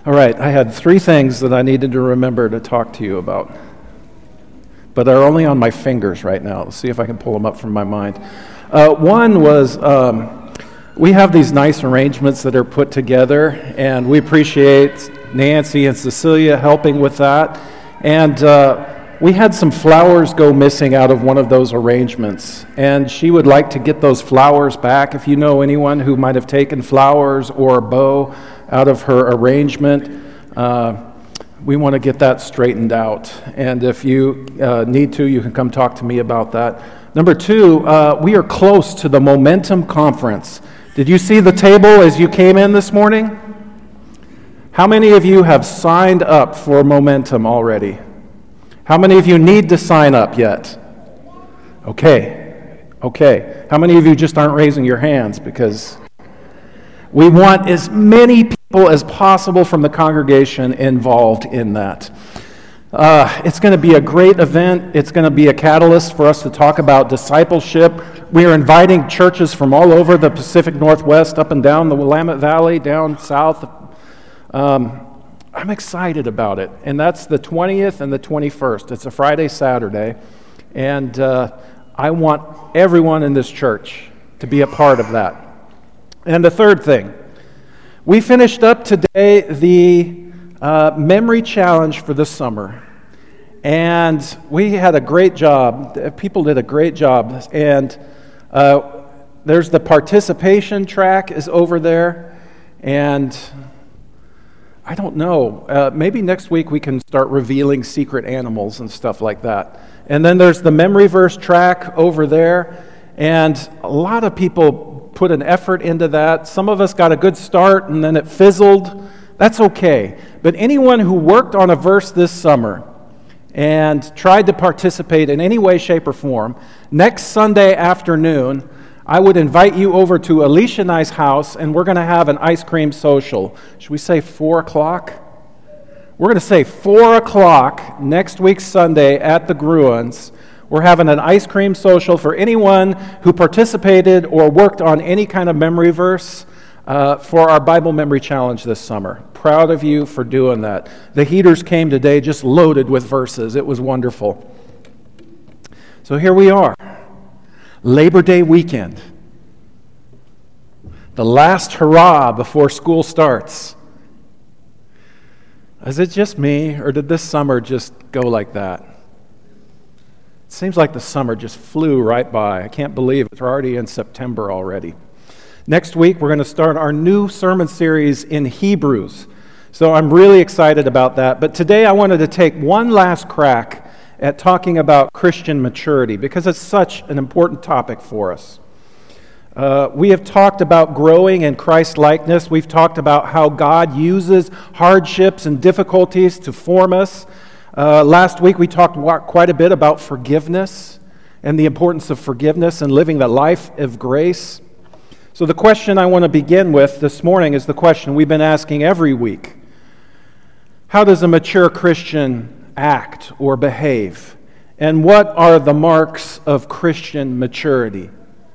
All right, I had three things that I needed to remember to talk to you about, but they're only on my fingers right now. Let's see if I can pull them up from my mind. One was we have these nice arrangements that are put together, and we appreciate Nancy and Cecilia helping with that. And we had some flowers go missing out of one of those arrangements, and she would like to get those flowers back. If you know anyone who might have taken flowers or a bow out of her arrangement, we want to get that straightened out. And if you need to, you can come talk to me about that. Number two, we are close to the Momentum Conference. Did you see the table as you came in this morning? How many of you have signed up for Momentum already? How many of you need to sign up yet? Okay. How many of you just aren't raising your hands? Because we want as many people as possible from the congregation involved in that. It's going to be a great event. It's going to be a catalyst for us to talk about discipleship. We are inviting churches from all over the Pacific Northwest, up and down the Willamette Valley, down south. I'm excited about it. And that's the 20th and the 21st. It's a Friday, Saturday. And I want everyone in this church to be a part of that. And the third thing, we finished up today the memory challenge for the summer. And we had a great job. People did a great job. And there's the participation track is over there. And I don't know. Maybe next week we can start revealing secret animals and stuff like that. And then there's the memory verse track over there. And a lot of people put an effort into that. Some of us got a good start and then it fizzled. That's okay. But anyone who worked on a verse this summer and tried to participate in any way, shape, or form, next Sunday afternoon, I would invite you over to Alicia and I's house, and we're going to have an ice cream social. Should we say 4 o'clock? We're going to say 4 o'clock next week Sunday at the Gruans. We're having an ice cream social for anyone who participated or worked on any kind of memory verse for our Bible Memory Challenge this summer. Proud of you for doing that. The heaters came today just loaded with verses. It was wonderful. So here we are. Labor Day weekend. The last hurrah before school starts. Is it just me, or did this summer just go like that? It seems like the summer just flew right by. I can't believe it's already in September already. Next week, we're going to start our new sermon series in Hebrews. So I'm really excited about that. But today I wanted to take one last crack at talking about Christian maturity, because it's such an important topic for us. We have talked about growing in Christ-likeness. We've talked about how God uses hardships and difficulties to form us. Last week we talked quite a bit about forgiveness and the importance of forgiveness and living the life of grace. So the question I want to begin with this morning is the question we've been asking every week. How does a mature Christian act or behave? And what are the marks of Christian maturity?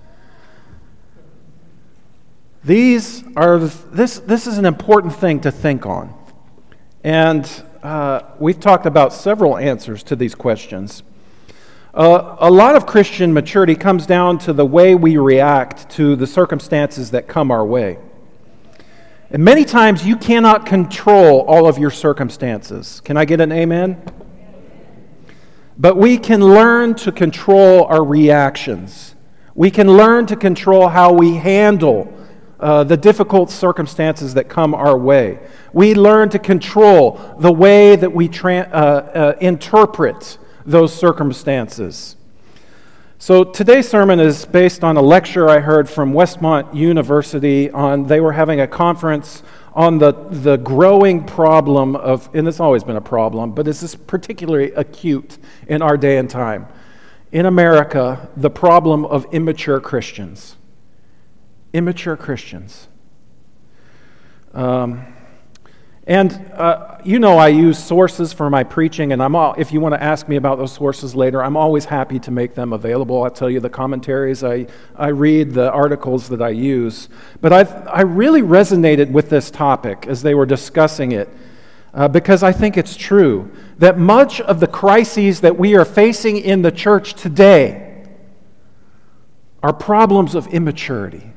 This is an important thing to think on. And we've talked about several answers to these questions. A lot of Christian maturity comes down to the way we react to the circumstances that come our way. And many times you cannot control all of your circumstances. Can I get an amen? But we can learn to control our reactions. We can learn to control how we handle the difficult circumstances that come our way. We learn to control the way that we interpret those circumstances. So today's sermon is based on a lecture I heard from Westmont University they were having a conference on the growing problem of, and it's always been a problem, but it's particularly acute in our day and time. In America, the problem of immature Christians. Immature Christians. And I use sources for my preaching, and if you want to ask me about those sources later, I'm always happy to make them available. I'll tell you the commentaries I read, the articles that I use. But I really resonated with this topic as they were discussing it, because I think it's true that much of the crises that we are facing in the church today are problems of immaturity.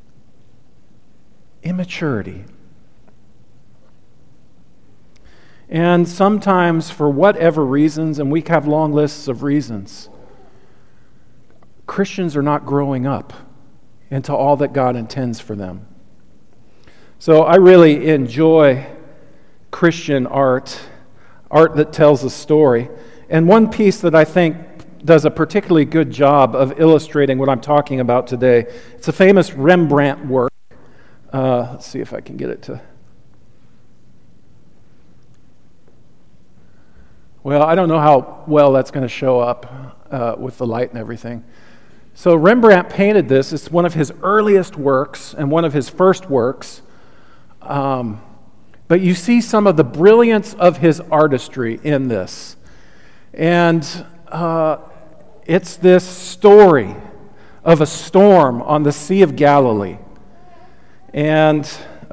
Immaturity. And sometimes, for whatever reasons, and we have long lists of reasons, Christians are not growing up into all that God intends for them. So I really enjoy Christian art that tells a story. And one piece that I think does a particularly good job of illustrating what I'm talking about today, it's a famous Rembrandt work. Let's see if I can get it to... Well, I don't know how well that's going to show up with the light and everything. So Rembrandt painted this. It's one of his earliest works and one of his first works. But you see some of the brilliance of his artistry in this. And it's this story of a storm on the Sea of Galilee. And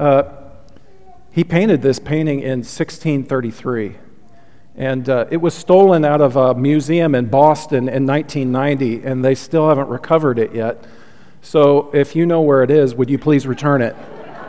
he painted this painting in 1633. And it was stolen out of a museum in Boston in 1990, and they still haven't recovered it yet. So if you know where it is, would you please return it?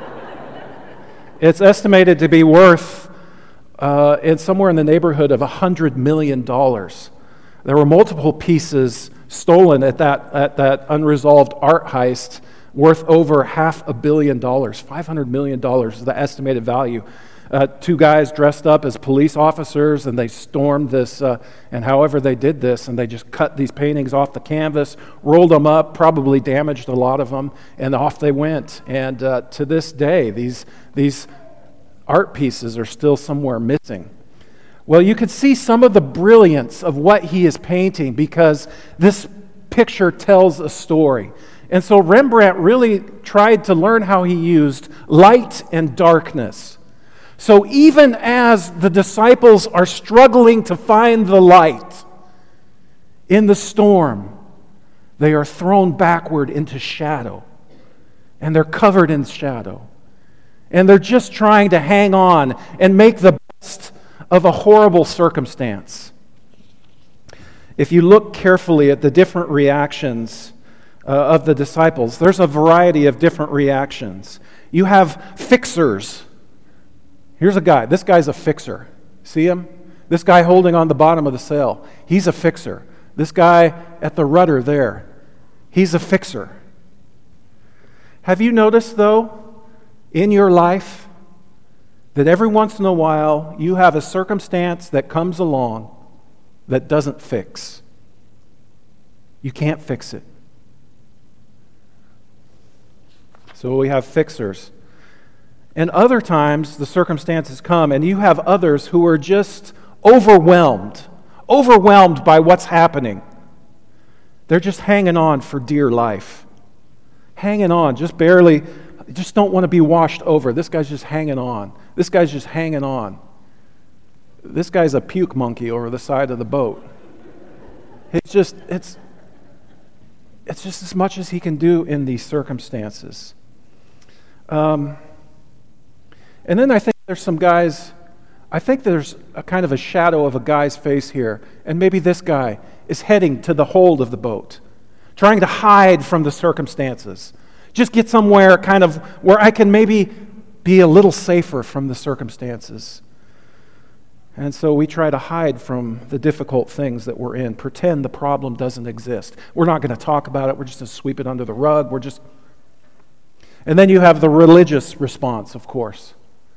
It's estimated to be worth somewhere in the neighborhood of $100 million. There were multiple pieces stolen at that unresolved art heist worth over $500 million. $500 million is the estimated value. Two guys dressed up as police officers, and they stormed this, and however they did this, and they just cut these paintings off the canvas, rolled them up, probably damaged a lot of them, and off they went. And to this day, these art pieces are still somewhere missing. Well, you could see some of the brilliance of what he is painting because this picture tells a story. And so Rembrandt really tried to learn how he used light and darkness. So even as the disciples are struggling to find the light in the storm, they are thrown backward into shadow. And they're covered in shadow. And they're just trying to hang on and make the best of a horrible circumstance. If you look carefully at the different reactions of the disciples, there's a variety of different reactions. You have fixers. Here's a guy. This guy's a fixer. See him? This guy holding on the bottom of the sail. He's a fixer. This guy at the rudder there. He's a fixer. Have you noticed, though, in your life, that every once in a while you have a circumstance that comes along that doesn't fix? You can't fix it. So we have fixers. And other times, the circumstances come, and you have others who are just overwhelmed by what's happening. They're just hanging on for dear life. Hanging on, just don't want to be washed over. This guy's just hanging on. This guy's just hanging on. This guy's a puke monkey over the side of the boat. It's just as much as he can do in these circumstances. And then I think there's some guys, I think there's a kind of a shadow of a guy's face here. And maybe this guy is heading to the hold of the boat, trying to hide from the circumstances. Just get somewhere kind of where I can maybe be a little safer from the circumstances. And so we try to hide from the difficult things that we're in, pretend the problem doesn't exist. We're not going to talk about it. We're just going to sweep it under the rug. And then you have the religious response, of course.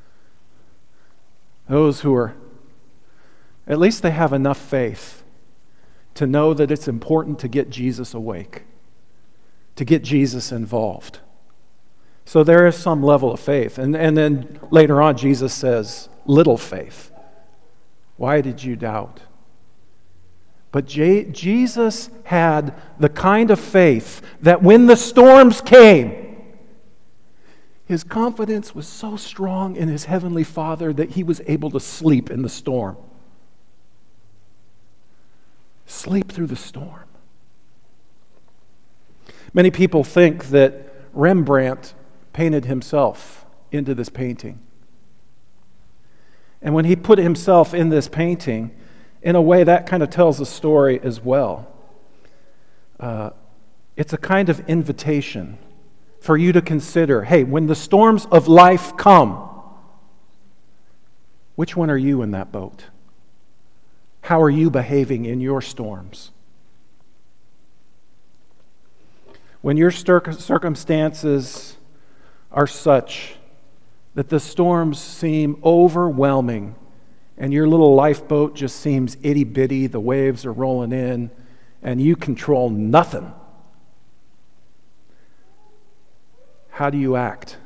Those who are, at least they have enough faith to know that it's important to get Jesus awake, to get Jesus involved. So there is some level of faith. And then later on, Jesus says, little faith. Why did you doubt? But Jesus had the kind of faith that when the storms came, His confidence was so strong in his heavenly Father that he was able to sleep in the storm. Sleep through the storm. Many people think that Rembrandt painted himself into this painting. And when he put himself in this painting, in a way that kind of tells a story as well. It's a kind of invitation for you to consider, hey, when the storms of life come, which one are you in that boat? How are you behaving in your storms? When your circumstances are such that the storms seem overwhelming and your little lifeboat just seems itty-bitty, the waves are rolling in, and you control nothing, how do you act?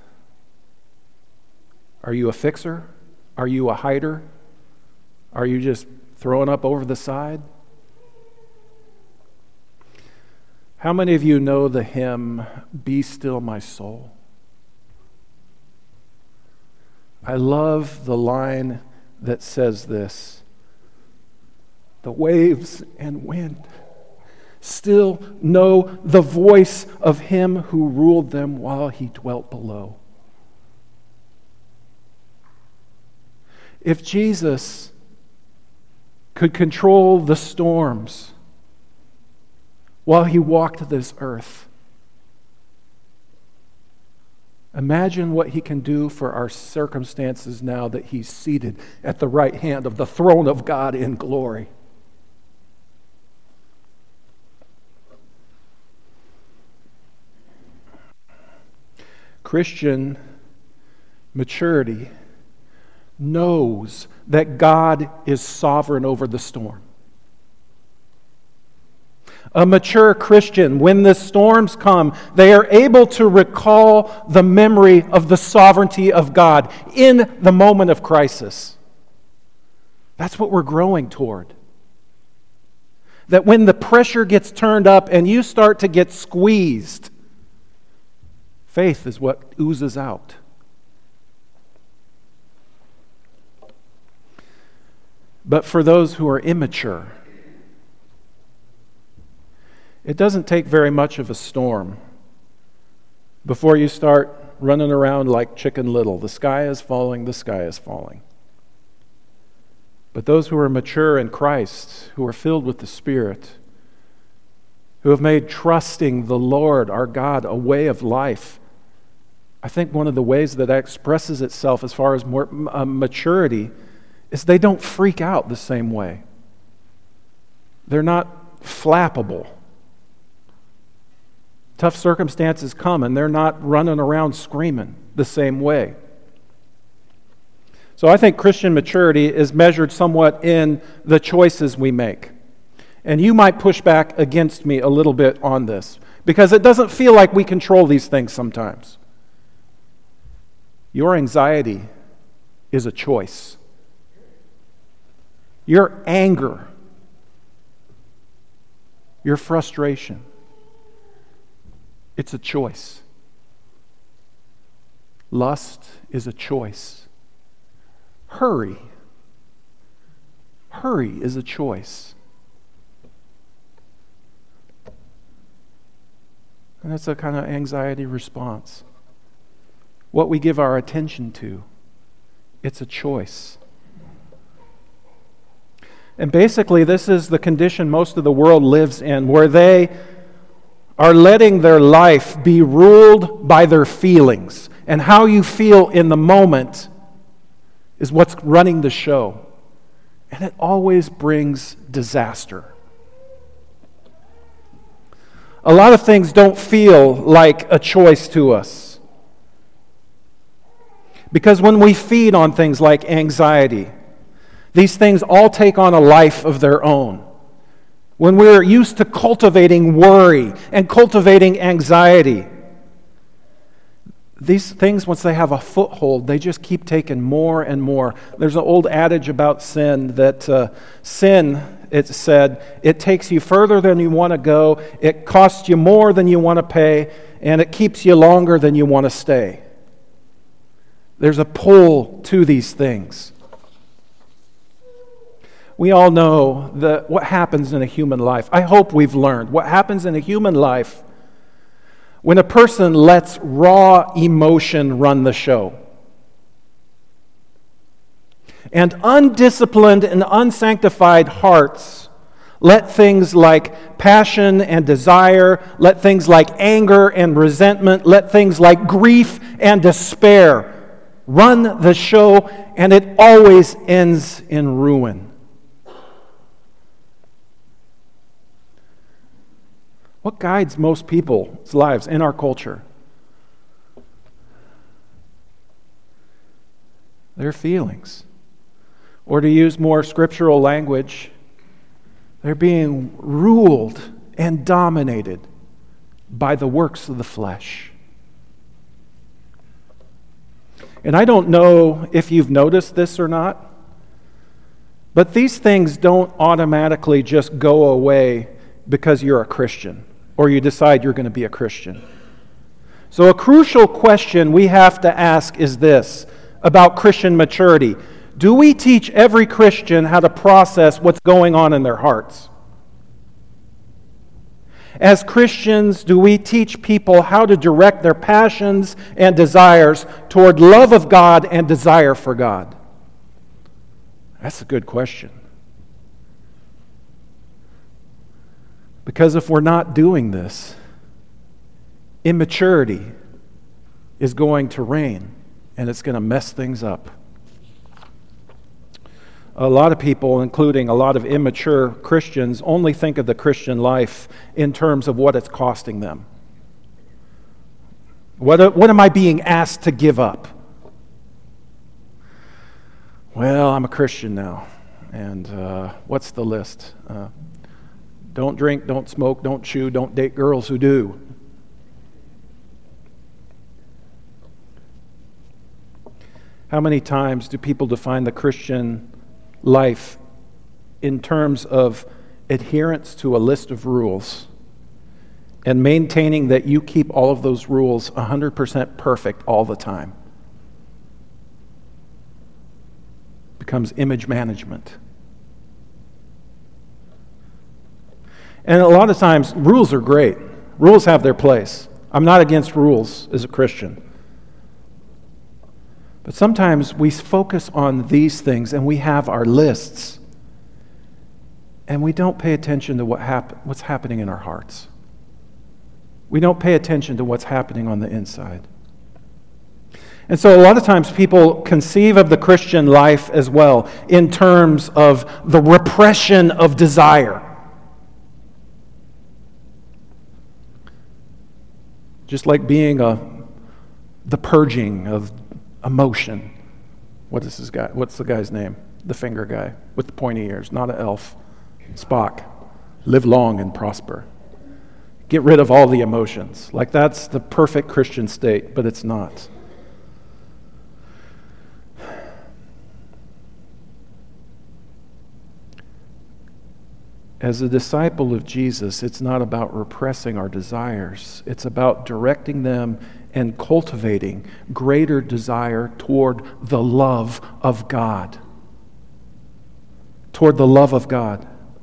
Are you a fixer? Are you a hider? Are you just throwing up over the side? How many of you know the hymn, "Be Still My Soul"? I love the line that says this: "The waves and wind still know the voice of him who ruled them while he dwelt below." If Jesus could control the storms while he walked this earth, imagine what he can do for our circumstances now that he's seated at the right hand of the throne of God in glory. Christian maturity knows that God is sovereign over the storm. A mature Christian, when the storms come, they are able to recall the memory of the sovereignty of God in the moment of crisis. That's what we're growing toward. That when the pressure gets turned up and you start to get squeezed, faith is what oozes out. But for those who are immature, it doesn't take very much of a storm before you start running around like Chicken Little. The sky is falling, the sky is falling. But those who are mature in Christ, who are filled with the Spirit, who have made trusting the Lord, our God, a way of life, I think one of the ways that expresses itself as far as more maturity is they don't freak out the same way. They're not flappable. Tough circumstances come and they're not running around screaming the same way. So I think Christian maturity is measured somewhat in the choices we make. And you might push back against me a little bit on this, because it doesn't feel like we control these things sometimes. Your anxiety is a choice. Your anger, your frustration, it's a choice. Lust is a choice. Hurry is a choice. And that's a kind of anxiety response. What we give our attention to, it's a choice. And basically, this is the condition most of the world lives in, where they are letting their life be ruled by their feelings. And how you feel in the moment is what's running the show. And it always brings disaster. A lot of things don't feel like a choice to us. Because when we feed on things like anxiety, these things all take on a life of their own. When we're used to cultivating worry and cultivating anxiety, these things, once they have a foothold, they just keep taking more and more. There's an old adage about sin that sin, it said, it takes you further than you want to go, it costs you more than you want to pay, and it keeps you longer than you want to stay. There's a pull to these things. We all know what happens in a human life. I hope we've learned what happens in a human life when a person lets raw emotion run the show. And undisciplined and unsanctified hearts let things like passion and desire, let things like anger and resentment, let things like grief and despair run the show, and it always ends in ruin. What guides most people's lives in our culture? Their feelings. Or to use more scriptural language, they're being ruled and dominated by the works of the flesh. And I don't know if you've noticed this or not, but these things don't automatically just go away because you're a Christian or you decide you're going to be a Christian. So a crucial question we have to ask is this about Christian maturity. Do we teach every Christian how to process what's going on in their hearts? As Christians, do we teach people how to direct their passions and desires toward love of God and desire for God? That's a good question. Because if we're not doing this, immaturity is going to reign, and it's going to mess things up. A lot of people, including a lot of immature Christians, only think of the Christian life in terms of what it's costing them. What am I being asked to give up? Well, I'm a Christian now, and what's the list? Don't drink, don't smoke, don't chew, don't date girls who do. How many times do people define the Christian life in terms of adherence to a list of rules and maintaining that you keep all of those rules 100% perfect all the time? Becomes image management. And a lot of times, rules are great. Rules have their place. I'm not against rules as a Christian. But sometimes we focus on these things and we have our lists, and we don't pay attention to what's happening in our hearts. We don't pay attention to what's happening on the inside. And so a lot of times people conceive of the Christian life as well in terms of the repression of desire. Just like being the purging of emotion. What's the guy's name? The finger guy with the pointy ears, not an elf. Spock. Live long and prosper. Get rid of all the emotions. Like that's the perfect Christian state, but it's not. As a disciple of Jesus, it's not about repressing our desires. It's about directing them and cultivating greater desire toward the love of God. Toward the love of God.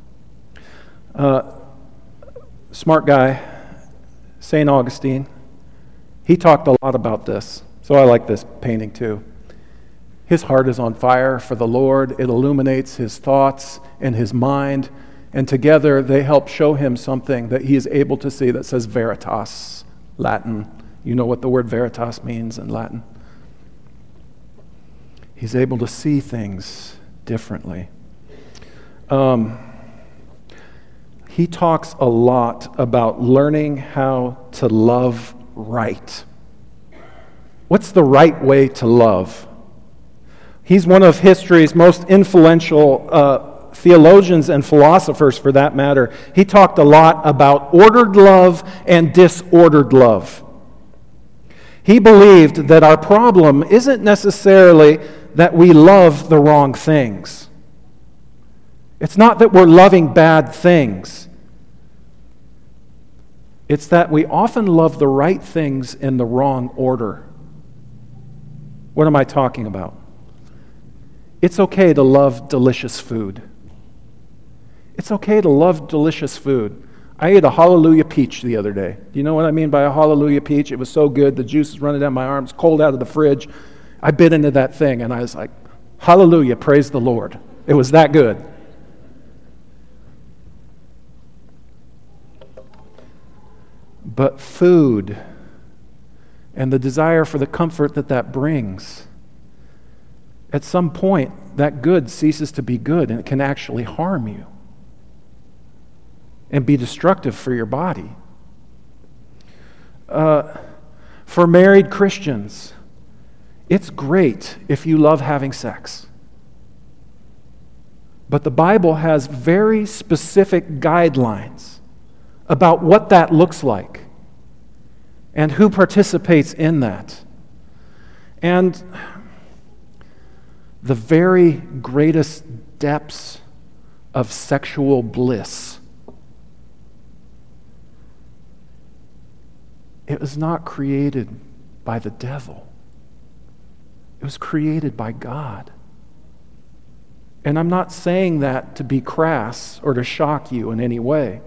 Smart guy, St. Augustine, he talked a lot about this. So I like this painting too. His heart is on fire for the Lord. It illuminates his thoughts and his mind. And together they help show him something that he is able to see that says veritas, Latin. You know what the word veritas means in Latin. He's able to see things differently. He talks a lot about learning how to love right. What's the right way to love? He's one of history's most influential theologians and philosophers, for that matter. He talked a lot about ordered love and disordered love. He believed that our problem isn't necessarily that we love the wrong things. It's not that we're loving bad things. It's that we often love the right things in the wrong order. What am I talking about? It's okay to love delicious food. It's okay to love delicious food. I ate a Hallelujah peach the other day. Do you know what I mean by a Hallelujah peach? It was so good, the juice is running down my arms, cold out of the fridge. I bit into that thing and I was like, Hallelujah, praise the Lord. It was that good. But food and the desire for the comfort that brings, at some point, that good ceases to be good and it can actually harm you and be destructive for your body. For married Christians, it's great if you love having sex. But the Bible has very specific guidelines about what that looks like and who participates in that. And the very greatest depths of sexual bliss, it was not created by the devil. It was created by God. And I'm not saying that to be crass or to shock you in any way.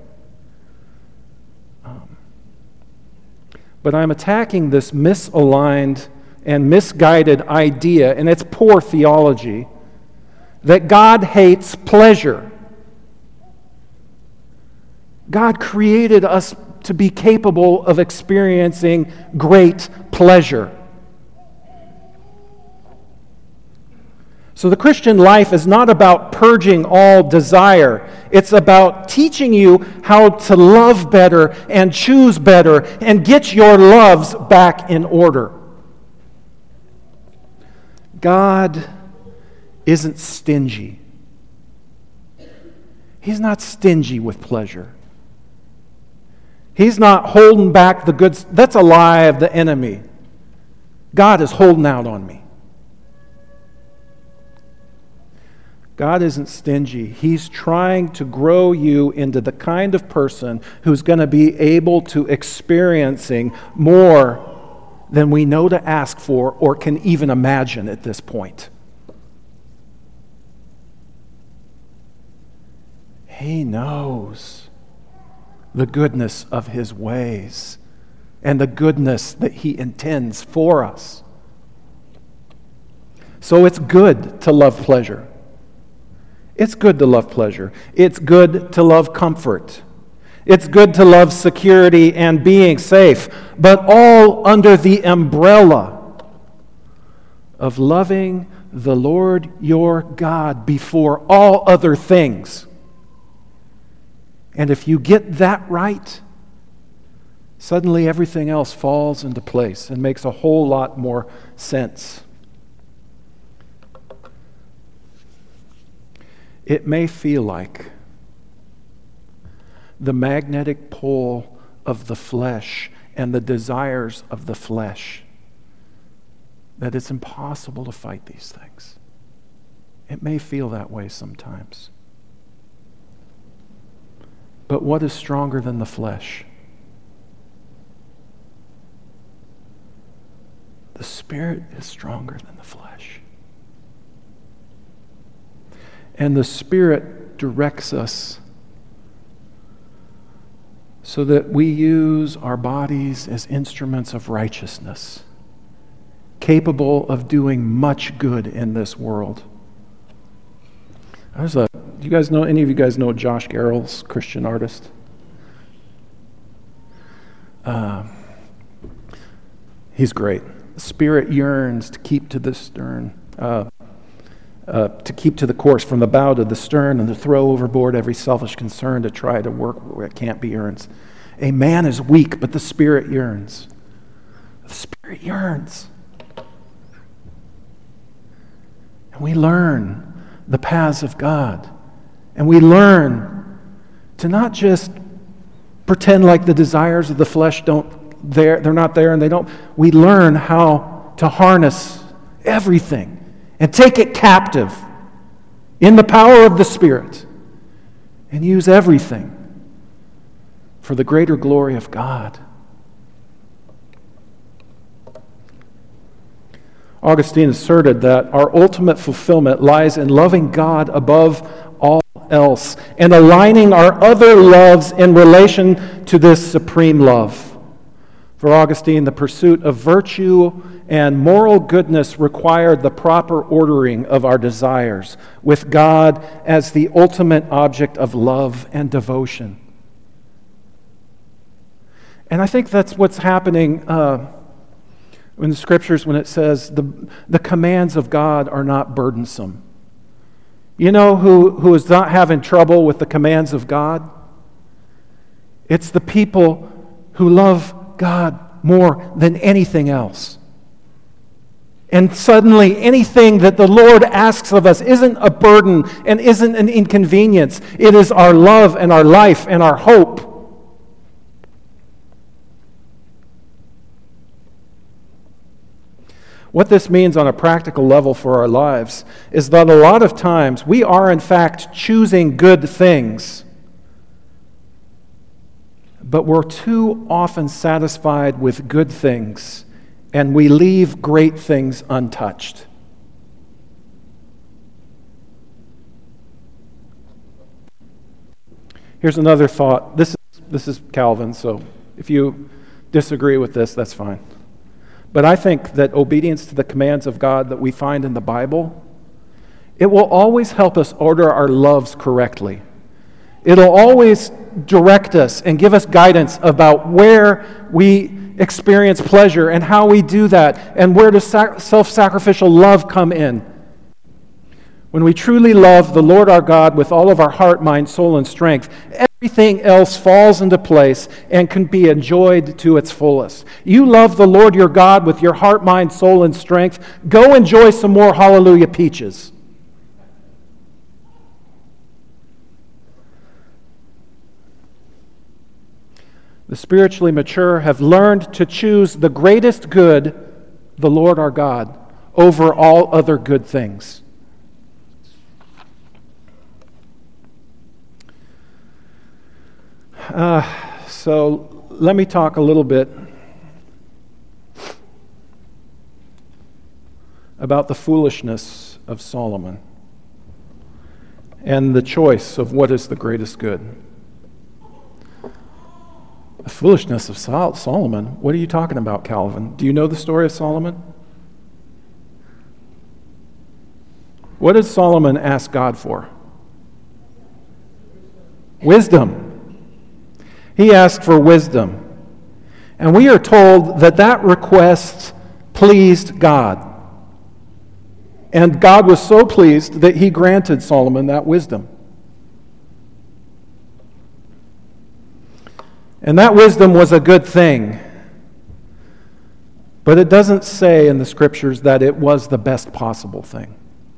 But I'm attacking this misaligned and misguided idea, and it's poor theology, that God hates pleasure. God created us to be capable of experiencing great pleasure. So the Christian life is not about purging all desire. It's about teaching you how to love better and choose better and get your loves back in order. God isn't stingy. He's not stingy with pleasure. He's not holding back the goods. That's a lie of the enemy. God is holding out on me. God isn't stingy. He's trying to grow you into the kind of person who's going to be able to experiencing more than we know to ask for or can even imagine at this point. He knows the goodness of His ways and the goodness that He intends for us. So it's good to love pleasure. It's good to love pleasure. It's good to love comfort. It's good to love security and being safe, but all under the umbrella of loving the Lord your God before all other things. And if you get that right, suddenly everything else falls into place and makes a whole lot more sense. It may feel like the magnetic pull of the flesh and the desires of the flesh, that it's impossible to fight these things. It may feel that way sometimes. But what is stronger than the flesh? The Spirit is stronger than the flesh. And the Spirit directs us so that we use our bodies as instruments of righteousness, capable of doing much good in this world. Do you guys know, any of you guys know Josh Garrels, Christian artist? He's great. The Spirit yearns to keep to the stern, to keep to the course from the bow to the stern and to throw overboard every selfish concern to try to work where it can't be earned. A man is weak, but the Spirit yearns. The Spirit yearns. And we learn the paths of God. And we learn to not just pretend like the desires of the flesh they're not there and they don't. We learn how to harness everything and take it captive in the power of the Spirit and use everything for the greater glory of God. Augustine asserted that our ultimate fulfillment lies in loving God above all else and aligning our other loves in relation to this supreme love. For Augustine, the pursuit of virtue and moral goodness required the proper ordering of our desires, with God as the ultimate object of love and devotion. And I think that's what's happening in the Scriptures when it says the commands of God are not burdensome. You know who is not having trouble with the commands of God? It's the people who love God more than anything else. And suddenly anything that the Lord asks of us isn't a burden and isn't an inconvenience. It is our love and our life and our hope. What this means on a practical level for our lives is that a lot of times we are in fact choosing good things, but we're too often satisfied with good things and we leave great things untouched. Here's another thought. This is Calvin, so if you disagree with this, that's fine. But I think that obedience to the commands of God that we find in the Bible, it will always help us order our loves correctly. It'll always direct us and give us guidance about where we experience pleasure and how we do that and where does self-sacrificial love come in. When we truly love the Lord our God with all of our heart, mind, soul, and strength, everything else falls into place and can be enjoyed to its fullest. You love the Lord your God with your heart, mind, soul, and strength. Go enjoy some more Hallelujah Peaches. The spiritually mature have learned to choose the greatest good, the Lord our God, over all other good things. So let me talk a little bit about the foolishness of Solomon and the choice of what is the greatest good. The foolishness of Solomon? What are you talking about, Calvin? Do you know the story of Solomon? What did Solomon ask God for? Wisdom. He asked for wisdom. And we are told that that request pleased God. And God was so pleased that he granted Solomon that wisdom. And that wisdom was a good thing. But it doesn't say in the Scriptures that it was the best possible thing.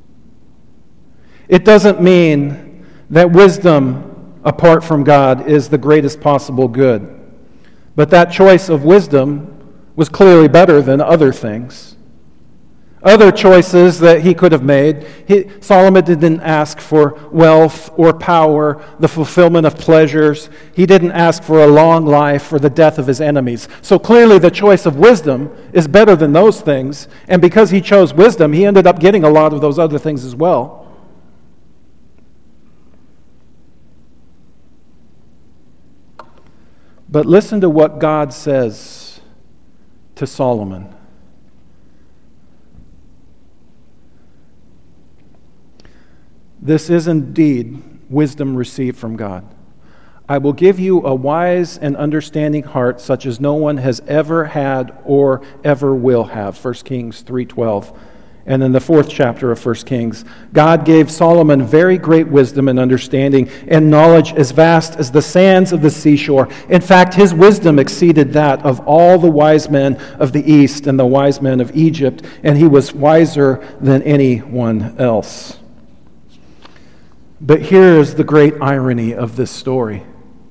It doesn't mean that wisdom apart from God is the greatest possible good. But that choice of wisdom was clearly better than other things. Other choices that he could have made. Solomon didn't ask for wealth or power, the fulfillment of pleasures. He didn't ask for a long life or the death of his enemies. So clearly the choice of wisdom is better than those things. And because he chose wisdom, he ended up getting a lot of those other things as well. But listen to what God says to Solomon. This is indeed wisdom received from God. I will give you a wise and understanding heart such as no one has ever had or ever will have. 1 Kings 3:12. And in the 4th chapter of 1 Kings, God gave Solomon very great wisdom and understanding and knowledge as vast as the sands of the seashore. In fact, his wisdom exceeded that of all the wise men of the East and the wise men of Egypt, and he was wiser than anyone else. But here is the great irony of this story.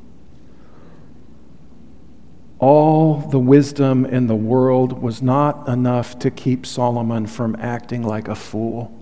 All the wisdom in the world was not enough to keep Solomon from acting like a fool.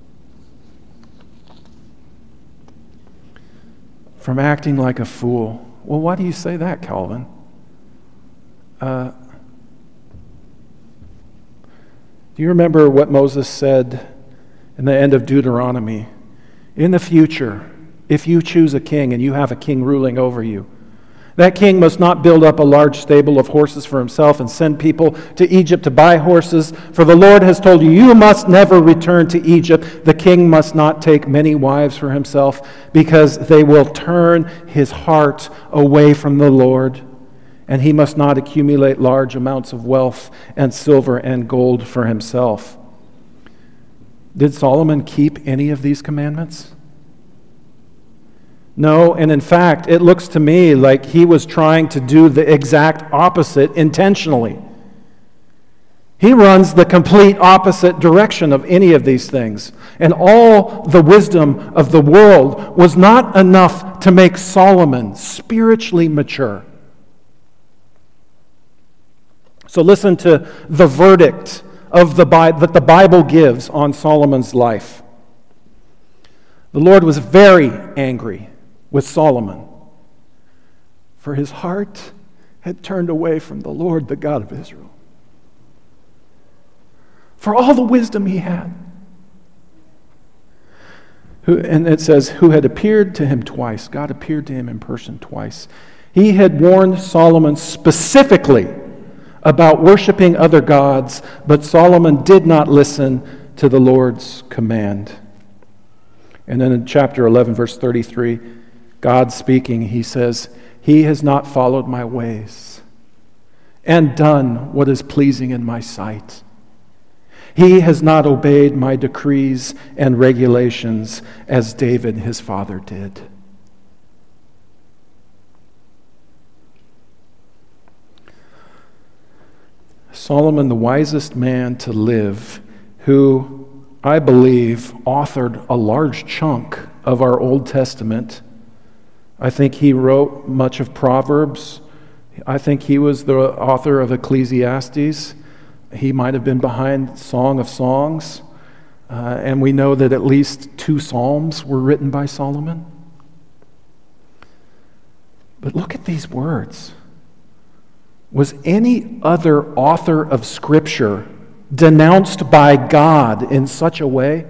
From acting like a fool. Well, why do you say that, Calvin? Do you remember what Moses said in the end of Deuteronomy? In the future, if you choose a king and you have a king ruling over you, that king must not build up a large stable of horses for himself and send people to Egypt to buy horses. For the Lord has told you, you must never return to Egypt. The king must not take many wives for himself, because they will turn his heart away from the Lord. And he must not accumulate large amounts of wealth and silver and gold for himself. Did Solomon keep any of these commandments? No, and in fact, it looks to me like he was trying to do the exact opposite intentionally. He runs the complete opposite direction of any of these things. And all the wisdom of the world was not enough to make Solomon spiritually mature. So listen to the verdict of that the Bible gives on Solomon's life. The Lord was very angry with Solomon, for his heart had turned away from the Lord, the God of Israel. For all the wisdom he had. And it says, who had appeared to him twice. God appeared to him in person twice. He had warned Solomon specifically about worshiping other gods, but Solomon did not listen to the Lord's command. And then in chapter 11, verse 33, God speaking, he says, he has not followed my ways and done what is pleasing in my sight. He has not obeyed my decrees and regulations as David his father did. Solomon, the wisest man to live, who I believe authored a large chunk of our Old Testament. I think he wrote much of Proverbs. I think he was the author of Ecclesiastes. He might have been behind Song of Songs. And we know that at least 2 Psalms were written by Solomon. But look at these words. Was any other author of Scripture denounced by God in such a way?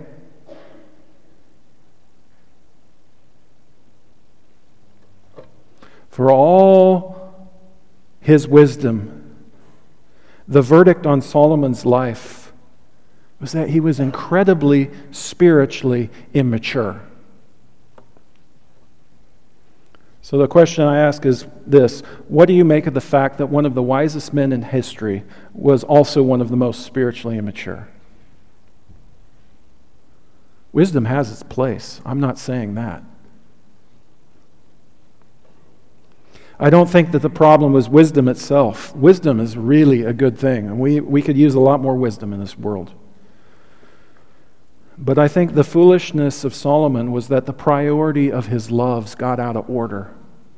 For all his wisdom, the verdict on Solomon's life was that he was incredibly spiritually immature. So the question I ask is this: what do you make of the fact that one of the wisest men in history was also one of the most spiritually immature? Wisdom has its place. I'm not saying that. I don't think that the problem was wisdom itself. Wisdom is really a good thing, and we could use a lot more wisdom in this world. But I think the foolishness of Solomon was that the priority of his loves got out of order.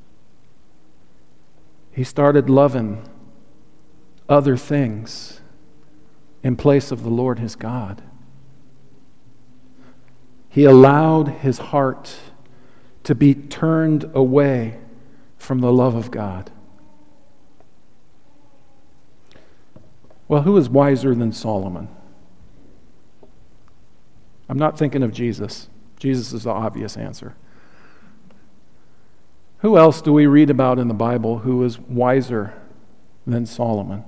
He started loving other things in place of the Lord his God. He allowed his heart to be turned away from the love of God. Well, who is wiser than Solomon? I'm not thinking of Jesus. Jesus is the obvious answer. Who else do we read about in the Bible who is wiser than Solomon?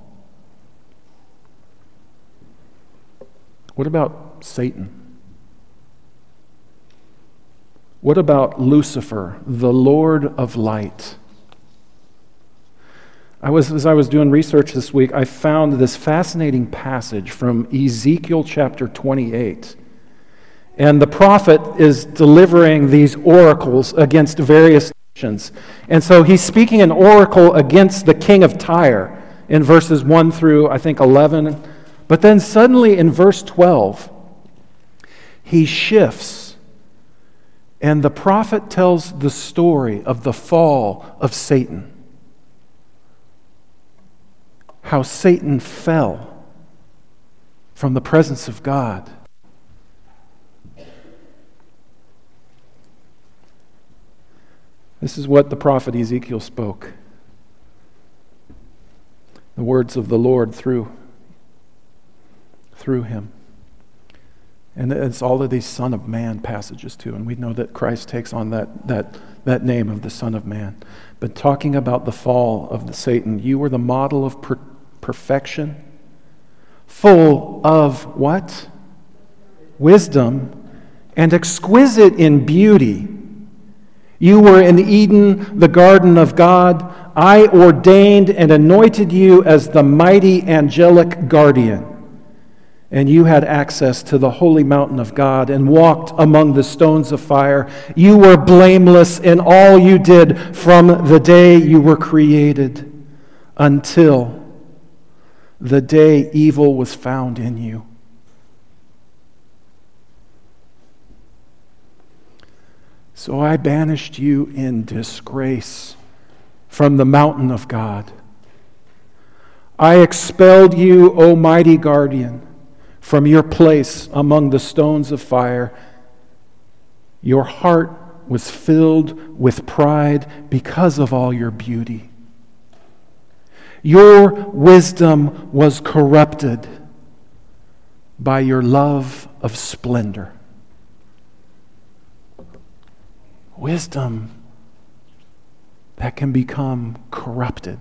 What about Satan? What about Lucifer, the Lord of Light? As I was doing research this week, I found this fascinating passage from Ezekiel chapter 28. And the prophet is delivering these oracles against various nations. And so he's speaking an oracle against the king of Tyre in verses 1 through, I think, 11. But then suddenly in verse 12, he shifts. And the prophet tells the story of the fall of Satan. How Satan fell from the presence of God. This is what the prophet Ezekiel spoke. The words of the Lord through through him. And it's all of these Son of Man passages too. And we know that Christ takes on that name of the Son of Man. But talking about the fall of the Satan, you were the model of perfection, full of what? Wisdom, and exquisite in beauty. You were in Eden, the garden of God. I ordained and anointed you as the mighty angelic guardian. And you had access to the holy mountain of God and walked among the stones of fire. You were blameless in all you did from the day you were created until the day evil was found in you. So I banished you in disgrace from the mountain of God. I expelled you, O mighty guardian, from your place among the stones of fire. Your heart was filled with pride because of all your beauty. Your wisdom was corrupted by your love of splendor. Wisdom that can become corrupted.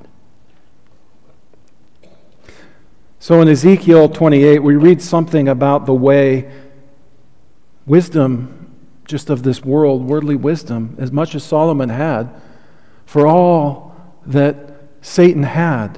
So in Ezekiel 28, we read something about the way wisdom, just of this world, worldly wisdom, as much as Solomon had, for all that Satan had,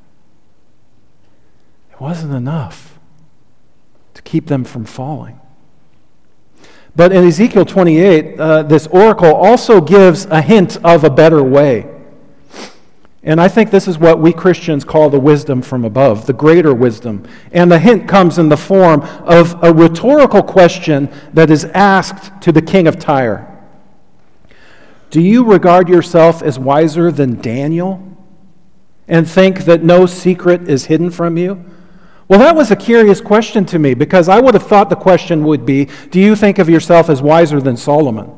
it wasn't enough to keep them from falling. But in Ezekiel 28, this oracle also gives a hint of a better way. And I think this is what we Christians call the wisdom from above, the greater wisdom. And the hint comes in the form of a rhetorical question that is asked to the king of Tyre. Do you regard yourself as wiser than Daniel and think that no secret is hidden from you? Well, that was a curious question to me, because I would have thought the question would be, do you think of yourself as wiser than Solomon?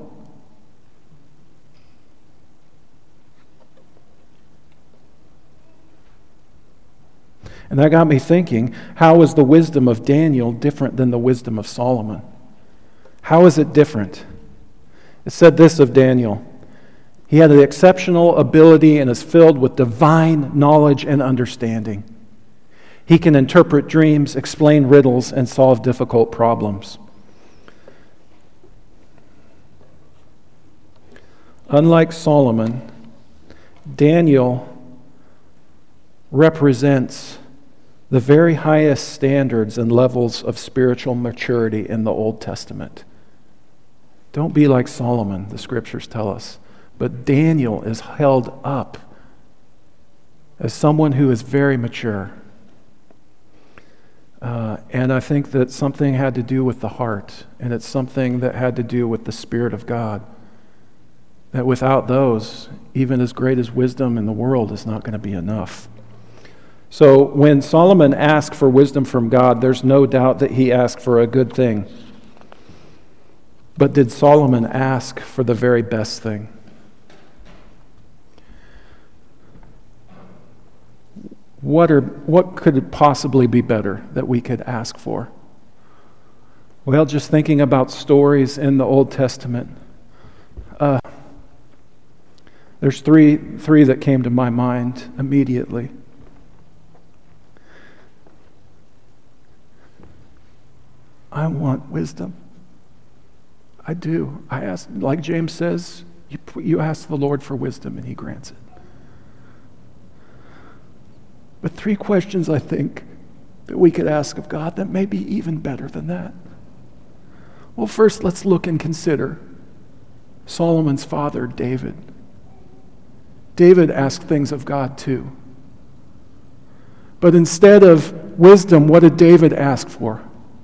And that got me thinking, how is the wisdom of Daniel different than the wisdom of Solomon? How is it different? It said this of Daniel: he had an exceptional ability and is filled with divine knowledge and understanding. He can interpret dreams, explain riddles, and solve difficult problems. Unlike Solomon, Daniel represents the very highest standards and levels of spiritual maturity in the Old Testament. Don't be like Solomon, the scriptures tell us. But Daniel is held up as someone who is very mature. And I think that something had to do with the heart, and it's something that had to do with the Spirit of God. That without those, even as great as wisdom in the world is not going to be enough. So when Solomon asked for wisdom from God, there's no doubt that he asked for a good thing. But did Solomon ask for the very best thing? What could possibly be better that we could ask for? Well, just thinking about stories in the Old Testament, there's three that came to my mind immediately. I want wisdom. I do. I ask, like James says, you ask the Lord for wisdom and he grants it. But three questions I think that we could ask of God that may be even better than that. Well, first, let's look and consider Solomon's father, David. David asked things of God too. But instead of wisdom, what did David ask for?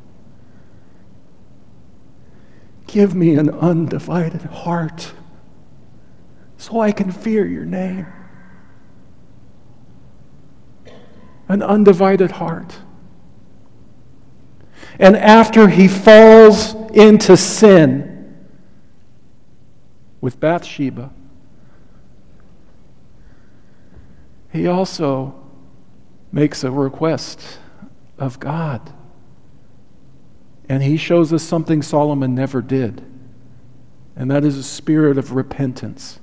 Give me an undivided heart so I can fear your name. An undivided heart. And after he falls into sin with Bathsheba, he also makes a request of God And he shows us something Solomon never did, and that is a spirit of repentance.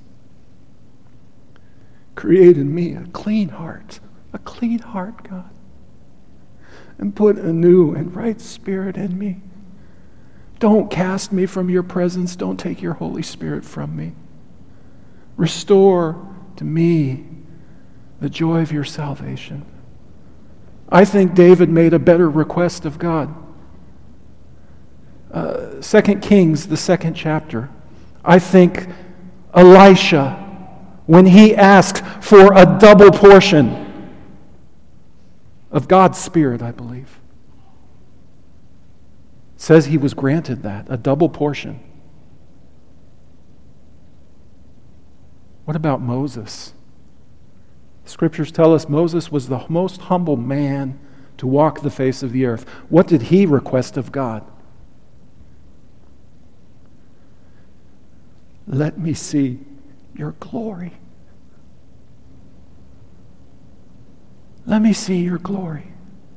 Create in me a clean heart, God, and put a new and right spirit in me. Don't cast me from your presence. Don't take your Holy Spirit from me. Restore to me the joy of your salvation. I think David made a better request of God. 2 Kings, the 2nd chapter. I think Elisha, when he asked for a double portion of God's Spirit, I believe, says he was granted that, a double portion. What about Moses? Scriptures tell us Moses was the most humble man to walk the face of the earth. What did he request of God? Let me see your glory. Let me see your glory.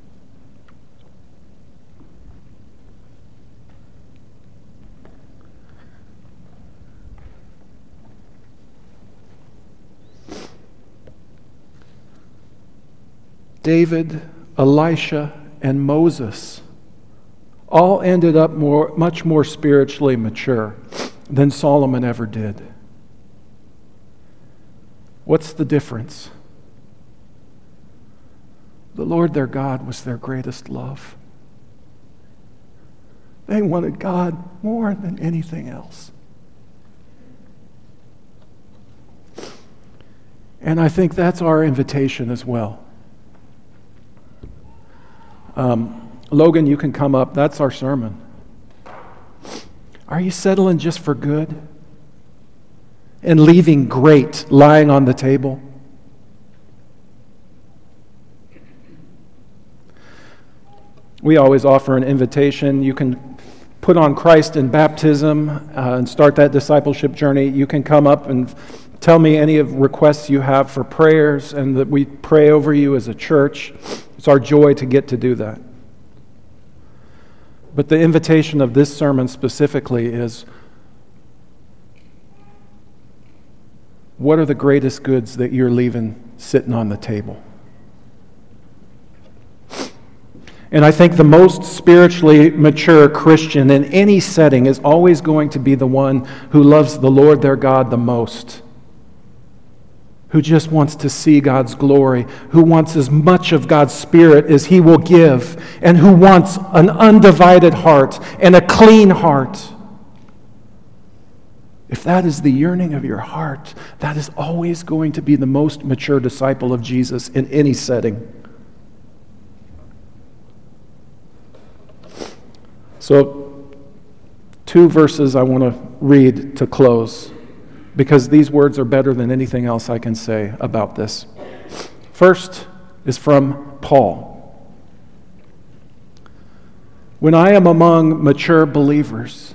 David, Elisha, and Moses all ended up much more spiritually mature than Solomon ever did. What's the difference? The Lord their God was their greatest love. They wanted God more than anything else. And I think that's our invitation as well. Logan, you can come up. That's our sermon. Are you settling just for good and leaving great lying on the table? We always offer an invitation. You can put on Christ in baptism and start that discipleship journey. You can come up and tell me any of requests you have for prayers, and that we pray over you as a church. It's our joy to get to do that. But the invitation of this sermon specifically is, what are the greatest goods that you're leaving sitting on the table? And I think the most spiritually mature Christian in any setting is always going to be the one who loves the Lord their God the most, who just wants to see God's glory, who wants as much of God's Spirit as He will give, and who wants an undivided heart and a clean heart. If that is the yearning of your heart, that is always going to be the most mature disciple of Jesus in any setting. So, 2 verses I want to read to close, because these words are better than anything else I can say about this. First is from Paul. When I am among mature believers,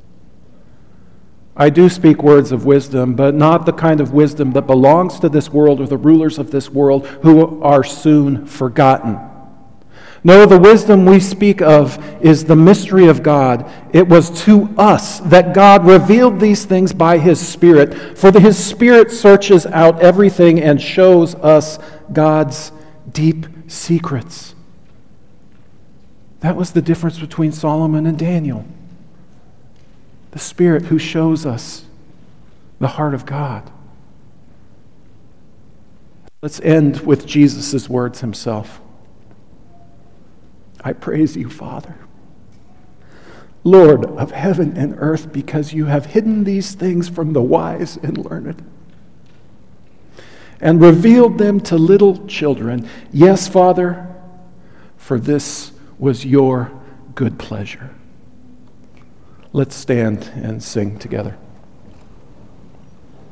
I do speak words of wisdom, but not the kind of wisdom that belongs to this world or the rulers of this world who are soon forgotten. No, the wisdom we speak of is the mystery of God. It was to us that God revealed these things by His Spirit, for His Spirit searches out everything and shows us God's deep secrets. That was the difference between Solomon and Daniel. The Spirit who shows us the heart of God. Let's end with Jesus' words Himself. I praise you, Father, Lord of heaven and earth, because you have hidden these things from the wise and learned and revealed them to little children. Yes, Father, for this was your good pleasure. Let's stand and sing together.